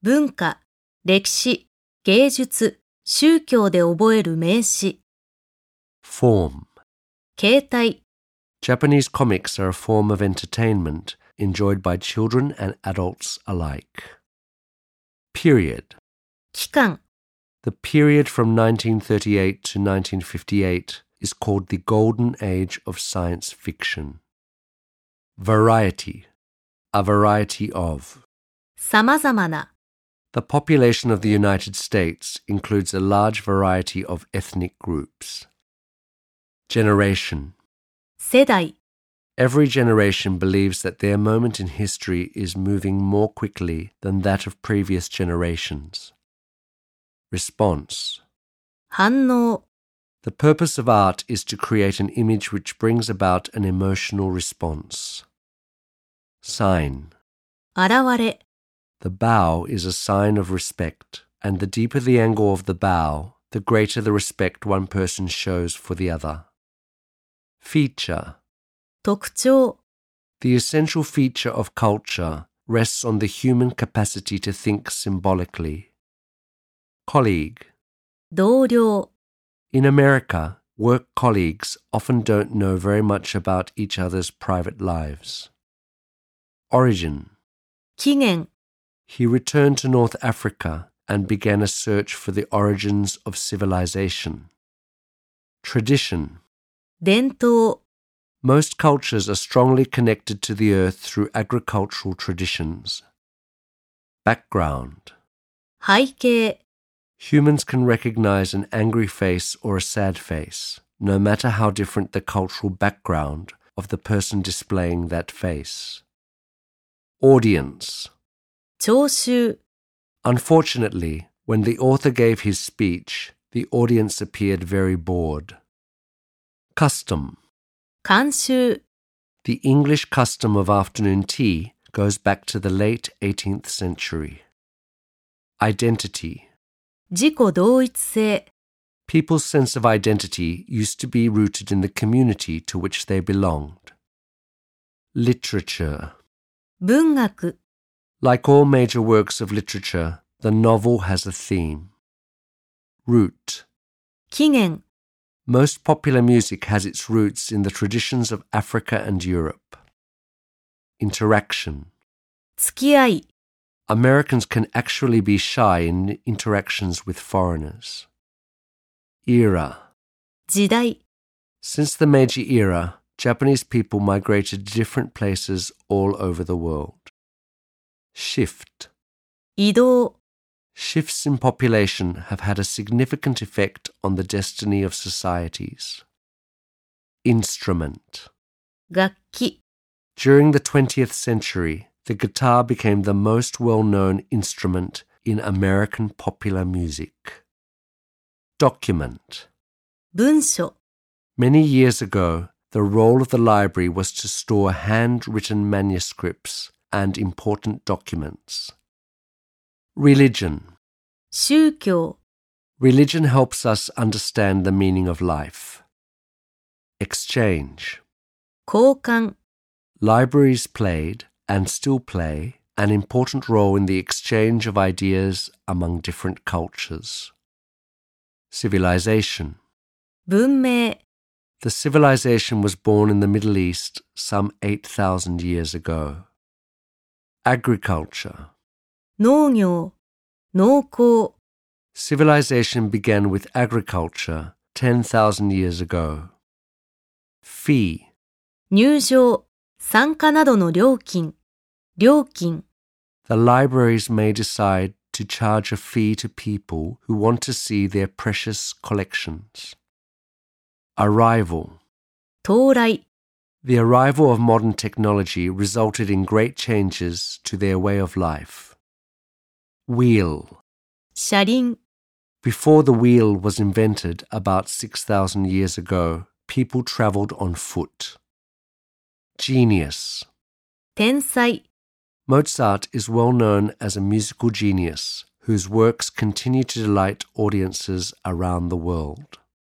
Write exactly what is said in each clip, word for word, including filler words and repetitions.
文化、歴史、芸術、宗教で覚える名詞。 Form. 携帯、 Japanese comics are a form of entertainment enjoyed by children and adults alike. Period. 期間、 The period from nineteen thirty-eight to nineteen fifty-eight is called the Golden Age of Science Fiction. Variety. A variety of. 様々な、 The population of the United States includes a large variety of ethnic groups. Generation. 世代、 Every generation believes that their moment in history is moving more quickly than that of previous generations. Response. 反応、 The purpose of art is to create an image which brings about an emotional response. Sign. 現れ、 The bow is a sign of respect, and the deeper the angle of the bow, the greater the respect one person shows for the other. Feature. 特徴、 The essential feature of culture rests on the human capacity to think symbolically. Colleague. 同僚、 In America, work colleagues often don't know very much about each other's private lives. Origin. 起源、 He returned to North Africa and began a search for the origins of civilization. Tradition. 伝統、 Most cultures are strongly connected to the earth through agricultural traditions. Background. 背景、 Humans can recognize an angry face or a sad face, no matter how different the cultural background of the person displaying that face. Audience. 聴衆、 Unfortunately, when the author gave his speech, the audience appeared very bored. Custom. 慣習、 The English custom of afternoon tea goes back to the late eighteenth century. Identity. 自己同一性、 People's sense of identity used to be rooted in the community to which they belonged. Literature. 文学、 Like all major works of literature, the novel has a theme. Root. 起源、 Most popular music has its roots in the traditions of Africa and Europe. Interaction. 付き合い、 Americans can actually be shy in interactions with foreigners. Era. 時代、 Since the Meiji era, Japanese people migrated to different places all over the world. Shift. 移動、 Shifts in population have had a significant effect on the destiny of societies. Instrument. 楽器、 During the twentieth century, the guitar became the most well-known instrument in American popular music. Document. 文書、 Many years ago, the role of the library was to store handwritten manuscripts and important documents. Religion. 宗教、 Religion helps us understand the meaning of life. Exchange. 交換、 Libraries played, and still play, an important role in the exchange of ideas among different cultures. Civilization. 文明、 The civilization was born in the Middle East some eight thousand years ago. Agriculture. 農業、農耕、 Civilization began with agriculture ten thousand years ago. Fee. 入場、参加などの料金、料金、 The libraries may decide to charge a fee to people who want to see their precious collections. Arrival. 到来、 The arrival of modern technology resulted in great changes to their way of life. Wheel. 車輪、 Before the wheel was invented about six thousand years ago, people traveled on foot. Genius. 天才、 Mozart is well known as a musical genius whose works continue to delight audiences around the world.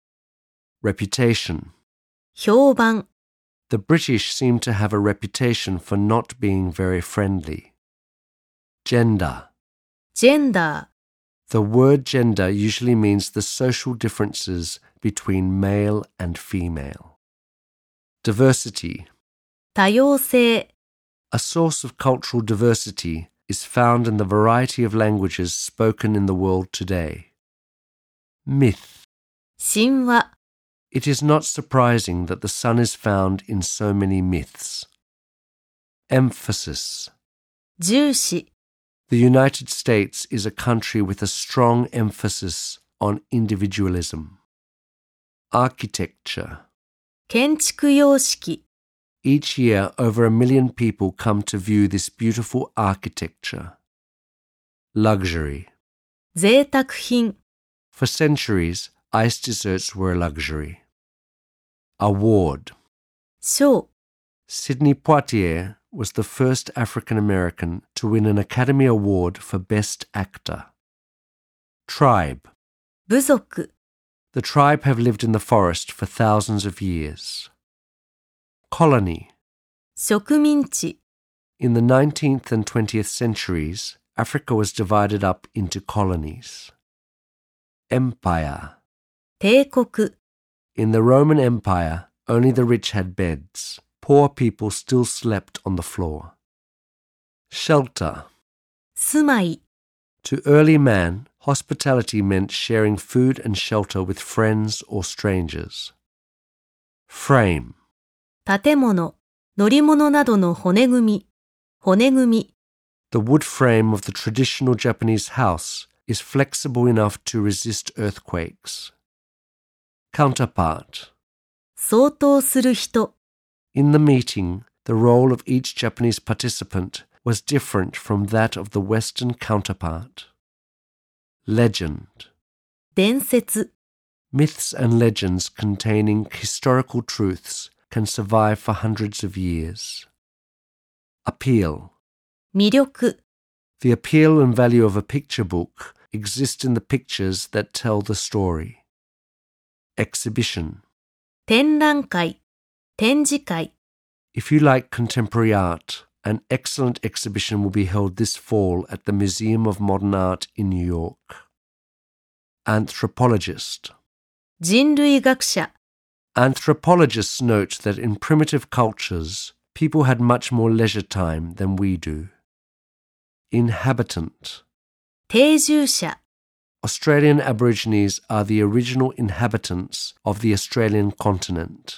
Reputation. 評判、 The British seem to have a reputation for not being very friendly. Gender. ジェンダ The word gender usually means the social differences between male and female. Diversity. ー、多様性、 A source of cultural diversity is found in the variety of languages spoken in the world today. Myth. 神話、 It is not surprising that the sun is found in so many myths. Emphasis. 重視、 The United States is a country with a strong emphasis on individualism. Architecture. 建築様式、 Each year, over a million people come to view this beautiful architecture. Luxury. 贅沢品、 For centuries, ice desserts were a luxury. Award. 賞、 Sidney Poitier was the first African American to win an Academy Award for Best Actor. Tribe. 部族、 The tribe have lived in the forest for thousands of years. Colony. 植民地、 In the nineteenth and twentieth centuries, Africa was divided up into colonies. Empire. 帝国、 In the Roman Empire, only the rich had beds. Poor people still slept on the floor. Shelter. 住まい、 To early man, hospitality meant sharing food and shelter with friends or strangers. Frame. 建物、乗り物などの骨組み、骨組み、 The wood frame of the traditional Japanese house is flexible enough to resist earthquakes. Counterpart. 相当する人、 In the meeting, the role of each Japanese participant was different from that of the Western counterpart. Legend. 伝説、 Myths and legends containing historical truths can survive for hundreds of years. Appeal. 魅力、 The appeal and value of a picture book exist in the pictures that tell the story. Exhibition. 展覧会、展示会、 If you like contemporary art, an excellent exhibition will be held this fall at the Museum of Modern Art in New York. Anthropologist. 人類学者、 Anthropologists note that in primitive cultures, people had much more leisure time than we do. Inhabitant. 定住者、 Australian Aborigines are the original inhabitants of the Australian continent.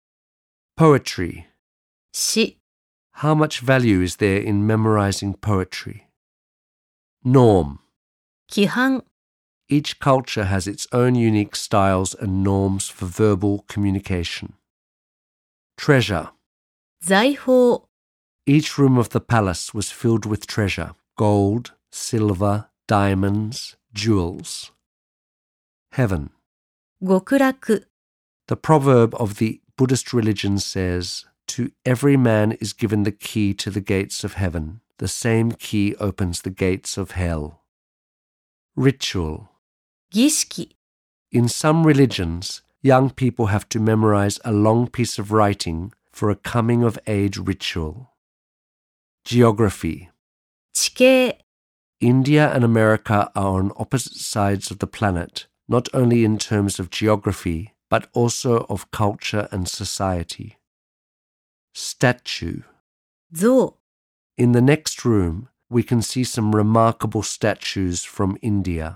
Poetry. 詩、 How much value is there in memorizing poetry? Norm. 規範、 Each culture has its own unique styles and norms for verbal communication. Treasure. 財宝、 Each room of the palace was filled with treasure: gold, silver, diamonds, jewels. Heaven. 極楽、 The proverb of the Buddhist religion says, "To every man is given the key to the gates of heaven. The same key opens the gates of hell." Ritual. 儀式、 In some religions, young people have to memorize a long piece of writing for a coming-of-age ritual. Geography. 地形、 India and America are on opposite sides of the planet, not only in terms of geography, but also of culture and society. Statue. 像、 In the next room, we can see some remarkable statues from India.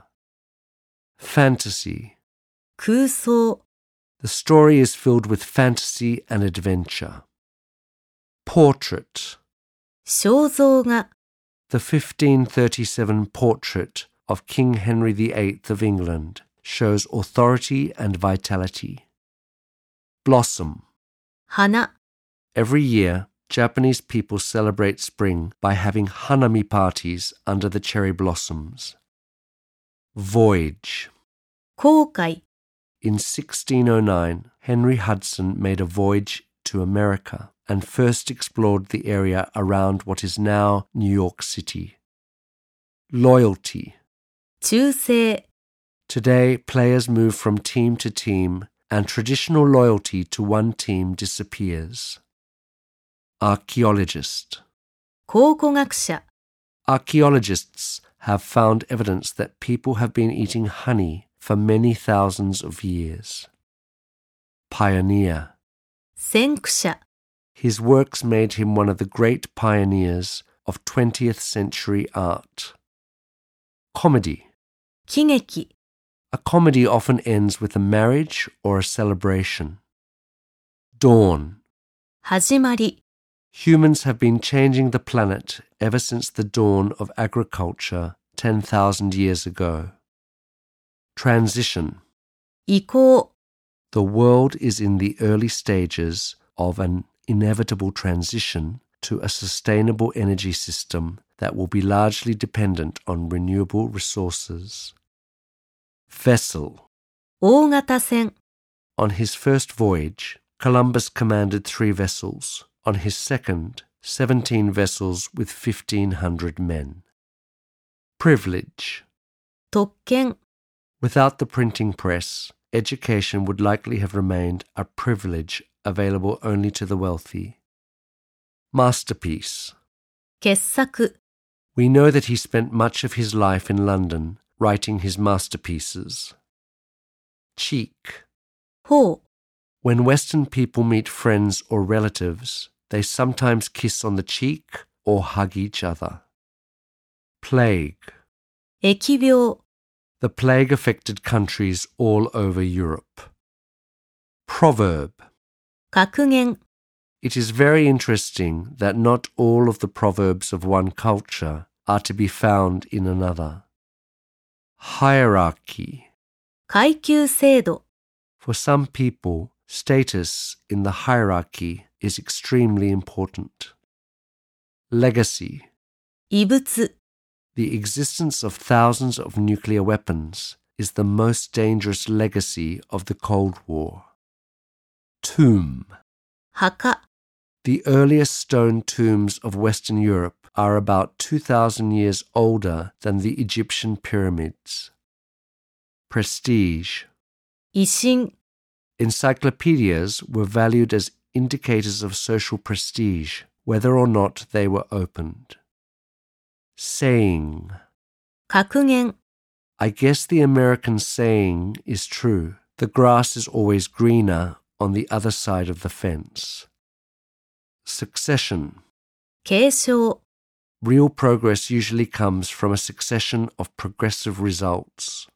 Fantasy. 空想、 The story is filled with fantasy and adventure. Portrait. 肖像画、 The fifteen thirty-seven portrait of King Henry the eighth of England shows authority and vitality. Blossom. 花、 Every year, Japanese people celebrate spring by having hanami parties under the cherry blossoms. Voyage. 航海、 In sixteen oh nine, Henry Hudson made a voyage to America and first explored the area around what is now New York City. Loyalty. 忠誠、 Today, players move from team to team, and traditional loyalty to one team disappears. Archaeologist. 考古学者、 Archaeologists have found evidence that people have been eating honey for many thousands of years. Pioneer. 先駆者、 His works made him one of the great pioneers of twentieth century art. Comedy. 喜劇、 A comedy often ends with a marriage or a celebration. Dawn. 始まり、 Humans have been changing the planet ever since the dawn of agriculture ten thousand years ago. Transition. 移行、 The world is in the early stages of an inevitable transition to a sustainable energy system that will be largely dependent on renewable resources. Vessel. 大型船、 On his first voyage, Columbus commanded three vessels. On his second, seventeen vessels with fifteen hundred men. Privilege. 特権、 Without the printing press, education would likely have remained a privilege available only to the wealthy. Masterpiece. 傑作、 We know that he spent much of his life in London writing his masterpieces. Cheek. 頬、 When Western people meet friends or relatives, they sometimes kiss on the cheek or hug each other. Plague. 疫病、 The plague affected countries all over Europe. Proverb. 格言、 It is very interesting that not all of the proverbs of one culture are to be found in another. Hierarchy. 階級制度、 For some people, status in the hierarchy is extremely important. Legacy. 遺物、 The existence of thousands of nuclear weapons is the most dangerous legacy of the Cold War. Tomb. 墓、 The earliest stone tombs of Western Europe are about two thousand years older than the Egyptian pyramids. Prestige. 威信、 Encyclopedias were valued as indicators of social prestige, whether or not they were opened. Saying. 格言、 I guess the American saying is true. The grass is always greener on the other side of the fence. Succession. 継承、 Real progress usually comes from a succession of progressive results.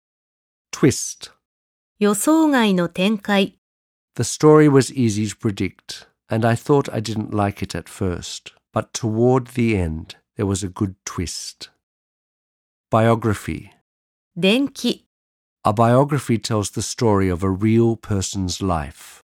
Twist. 予想外の展開、 The story was easy to predict, and I thought I didn't like it at first, but toward the end there was a good twist. Biography. 伝記、 A biography tells the story of a real person's life.